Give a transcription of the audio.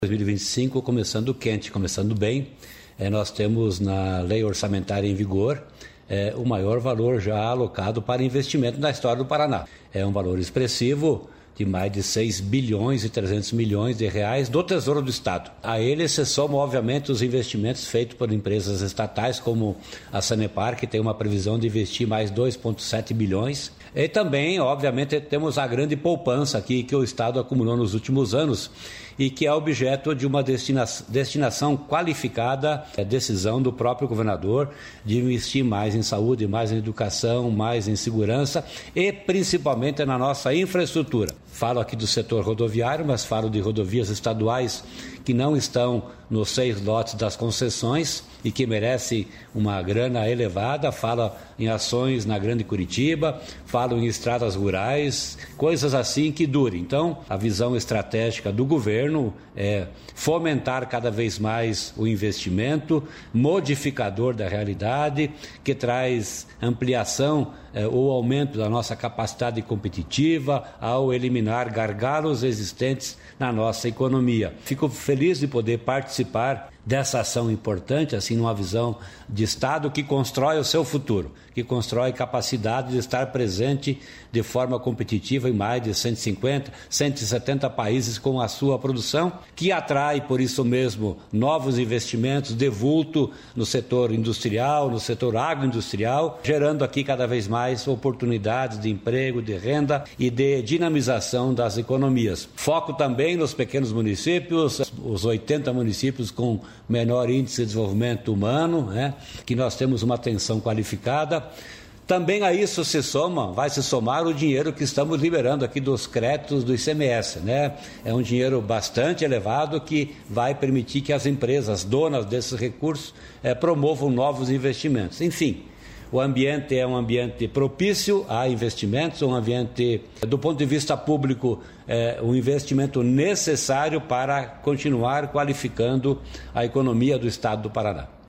2025 começando quente, começando bem. Nós temos na lei orçamentária em vigor o maior valor já alocado para investimento na história do Paraná. É um valor expressivo de mais de 6 bilhões e 300 milhões de reais do Tesouro do Estado. A ele se somam, obviamente, os investimentos feitos por empresas estatais como a Sanepar, que tem uma previsão de investir mais 2,7 bilhões. E também, obviamente, temos a grande poupança aqui que o Estado acumulou nos últimos anos e que é objeto de uma destinação qualificada, decisão do próprio governador de investir mais em saúde, mais em educação, mais em segurança e principalmente na nossa infraestrutura. Falo aqui do setor rodoviário, mas falo de rodovias estaduais que não estão nos 6 lotes das concessões e que merecem uma grana elevada. Falo em ações na Grande Curitiba, falo em estradas rurais, coisas assim que durem. Então, a visão estratégica do governo é fomentar cada vez mais o investimento, modificador da realidade, que traz ampliação ou aumento da nossa capacidade competitiva ao eliminar gargalos existentes na nossa economia. Fico feliz de poder participar dessa ação importante, assim, numa visão de Estado que constrói o seu futuro, que constrói capacidade de estar presente de forma competitiva em mais de 150, 170 países com a sua produção, que atrai, por isso mesmo, novos investimentos de vulto no setor industrial, no setor agroindustrial, gerando aqui cada vez mais oportunidades de emprego, de renda e de dinamização das economias. Foco também nos pequenos municípios, os 80 municípios com menor índice de desenvolvimento humano, que nós temos uma atenção qualificada. Também a isso vai se somar o dinheiro que estamos liberando aqui dos créditos do ICMS, É um dinheiro bastante elevado que vai permitir que as empresas donas desses recursos promovam novos investimentos. Enfim, o ambiente é um ambiente propício a investimentos, um ambiente, do ponto de vista público, um investimento necessário para continuar qualificando a economia do Estado do Paraná.